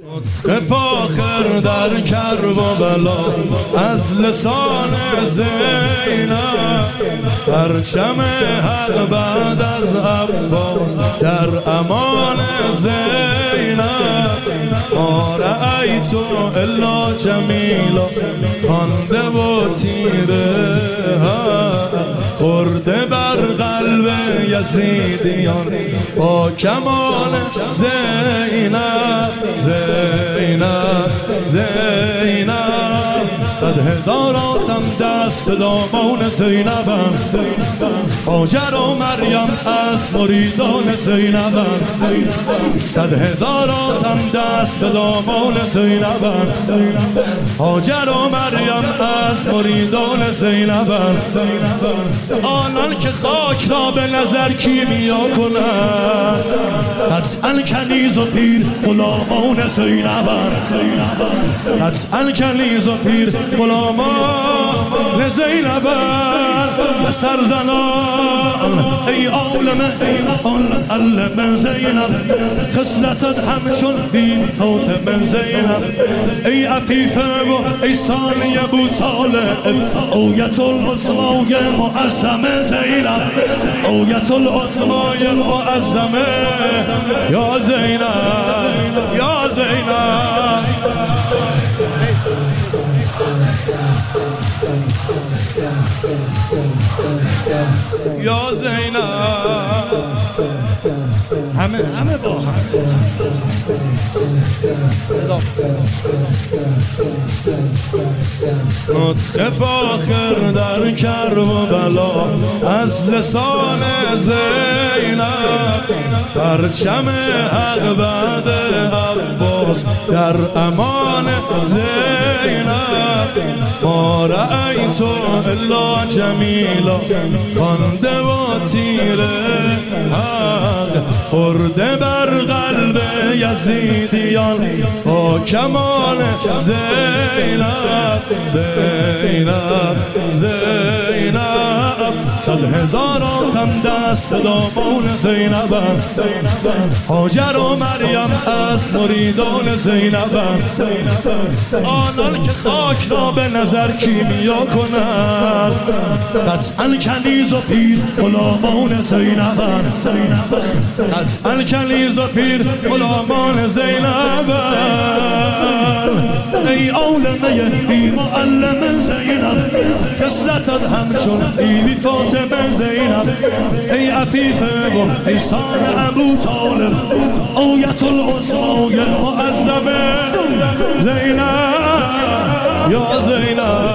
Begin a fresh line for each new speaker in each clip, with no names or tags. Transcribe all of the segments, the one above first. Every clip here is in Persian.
فاخر در کرب و بلا از لسان زینب، پرچم حق بعد از عباس در امان زینب. ما رأیت الا جمیلا خوانده و تیره خورده بر قلب یزیدیان با کمال زینب. زینب زینب صد هزاراتم دست به دامان زینبم، هاجر و مریم از مریدان زینبم. صد هزاراتم دست به دامان زینبم، هاجر و مریم از مریدان زینبم. آنان که خاک را به نظر کیمیا کنند، قطعا کنیز و پیر غلامان زینبم. قطعا کنیز و پیر غلامان زینبم. سرزنان ای عالم علم زینب، خصلتت همچون بی فاطمه زینب. ای عفیفه و ای ثانی ابو طالب، اویت العظمای معظمه زینب. اویت العظمای معظمه یا زینب یا زینب. یا زینب همه با هم نطق فاخر در کرب و بلا از لسان زینب، پرچم حق بعد عباس در امان زینب. ما رأیت الا جمیلا خوانده و تیره حق خورده بر قلب یزیدیان با کمال زینب. زینب زینب صد هزاراتم دست دامان زینبم، هاجر و مریم از مریدان زینبم. آنان که خاک را به نظر کیمیا کنند، قطعا کنیز و پیر غلامان زینبم. قطعا کنیز و پیر غلامان زینبم. ای عالمه بی معلم زینب، خصلتت همچون بیبی فاطمه زینب. ای عفیفه و ای ثان ابو طالب، اویت العظمای معظمه زینب یا زینب.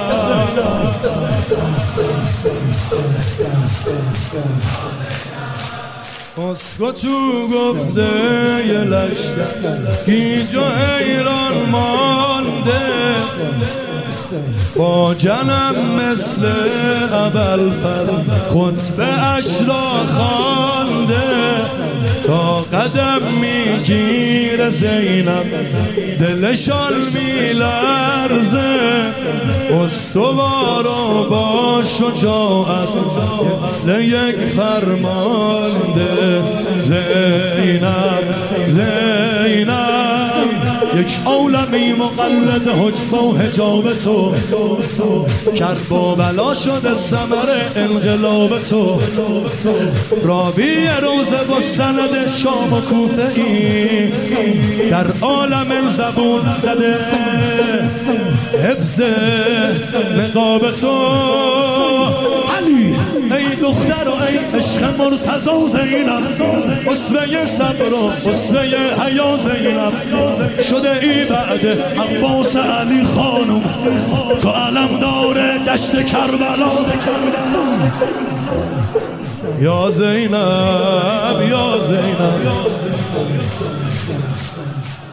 اسکو تو گفته یه لشکر گیج و حیران مانده، با جنم مثل ابوالفضل خطبه اش را خوانده. تا قدم میگیره زینب دلشان میلرزه، استوار و با شجاعت مثل یک فرمانده. زینب زینب یک عالمی مقلد حجب و حجاب تو، کرب و بلا شده ثمر انقلاب تو. راوی روزه و سند شام و کوفه ای، در عالم زبون زده حفظ نقاب تو. علی ای دختر و ای عشق مرتضی زینب، اسوه صبر و اسوه حیا زینب. شده ای بعد عباس علی خانم، تو علم داره دشت کربلا. یا زینب یا زینب.